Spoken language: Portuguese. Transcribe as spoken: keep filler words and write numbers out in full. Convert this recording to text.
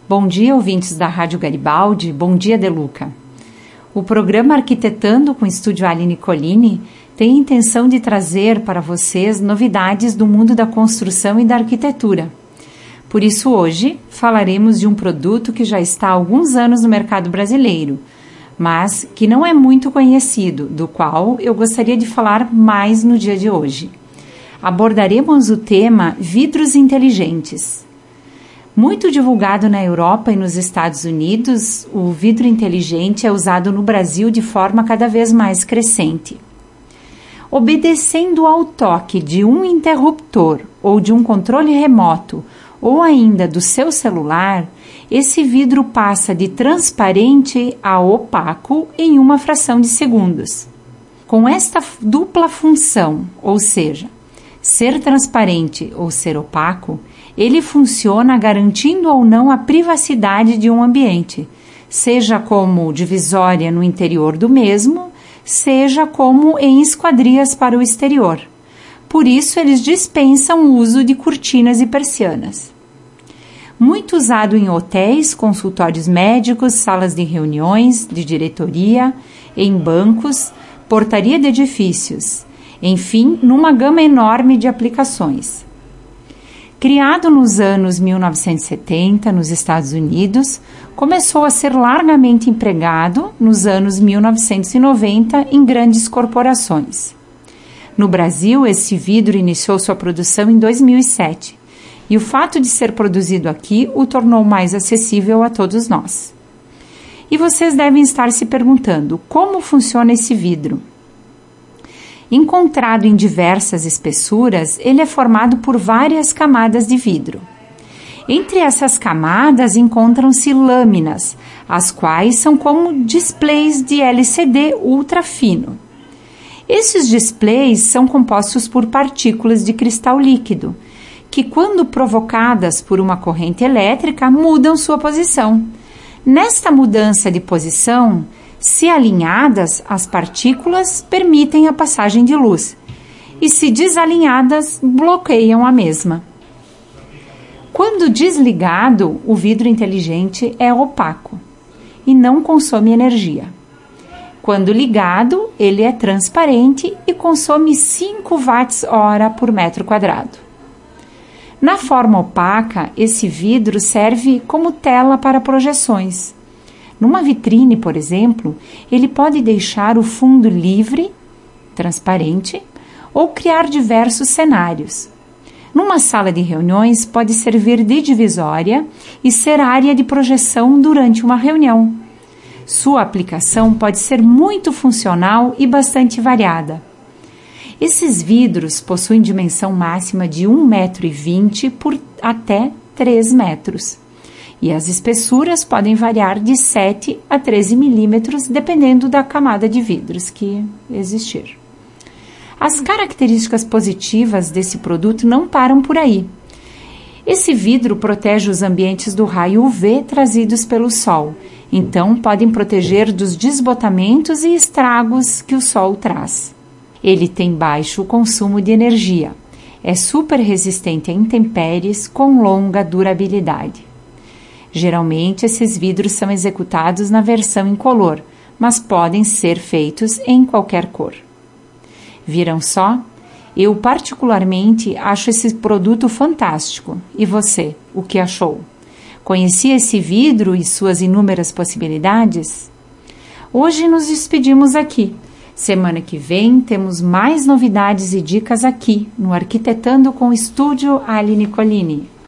Bom dia, ouvintes da Rádio Garibaldi. Bom dia, Deluca. O programa Arquitetando com Estúdio Aline Colini tem a intenção de trazer para vocês novidades do mundo da construção e da arquitetura. Por isso, hoje, falaremos de um produto que já está há alguns anos no mercado brasileiro, mas que não é muito conhecido, do qual eu gostaria de falar mais no dia de hoje. Abordaremos o tema vidros inteligentes. Muito divulgado na Europa e nos Estados Unidos, o vidro inteligente é usado no Brasil de forma cada vez mais crescente. Obedecendo ao toque de um interruptor ou de um controle remoto ou ainda do seu celular, esse vidro passa de transparente a opaco em uma fração de segundos. Com esta dupla função, ou seja, ser transparente ou ser opaco, ele funciona garantindo ou não a privacidade de um ambiente, seja como divisória no interior do mesmo, seja como em esquadrias para o exterior. Por isso, eles dispensam o uso de cortinas e persianas. Muito usado em hotéis, consultórios médicos, salas de reuniões, de diretoria, em bancos, portaria de edifícios, enfim, numa gama enorme de aplicações. Criado nos anos mil novecentos e setenta nos Estados Unidos, começou a ser largamente empregado nos anos mil novecentos e noventa em grandes corporações. No Brasil, esse vidro iniciou sua produção em dois mil e sete, e o fato de ser produzido aqui o tornou mais acessível a todos nós. E vocês devem estar se perguntando, como funciona esse vidro? Encontrado em diversas espessuras, ele é formado por várias camadas de vidro. Entre essas camadas encontram-se lâminas, as quais são como displays de L C D ultra fino. Esses displays são compostos por partículas de cristal líquido, que quando provocadas por uma corrente elétrica mudam sua posição. Nesta mudança de posição, se alinhadas, as partículas permitem a passagem de luz e, se desalinhadas, bloqueiam a mesma. Quando desligado, o vidro inteligente é opaco e não consome energia. Quando ligado, ele é transparente e consome cinco watts-hora por metro quadrado. Na forma opaca, esse vidro serve como tela para projeções. Numa vitrine, por exemplo, ele pode deixar o fundo livre, transparente, ou criar diversos cenários. Numa sala de reuniões, pode servir de divisória e ser área de projeção durante uma reunião. Sua aplicação pode ser muito funcional e bastante variada. Esses vidros possuem dimensão máxima de um metro e vinte por até três metros. E as espessuras podem variar de sete a treze milímetros, dependendo da camada de vidros que existir. As características positivas desse produto não param por aí. Esse vidro protege os ambientes do raio U V trazidos pelo sol, então podem proteger dos desbotamentos e estragos que o sol traz. Ele tem baixo consumo de energia, é super resistente a intempéries com longa durabilidade. Geralmente, esses vidros são executados na versão incolor, mas podem ser feitos em qualquer cor. Viram só? Eu particularmente acho esse produto fantástico. E você, o que achou? Conhecia esse vidro e suas inúmeras possibilidades? Hoje nos despedimos aqui. Semana que vem temos mais novidades e dicas aqui no Arquitetando com o Estúdio Aline Colini.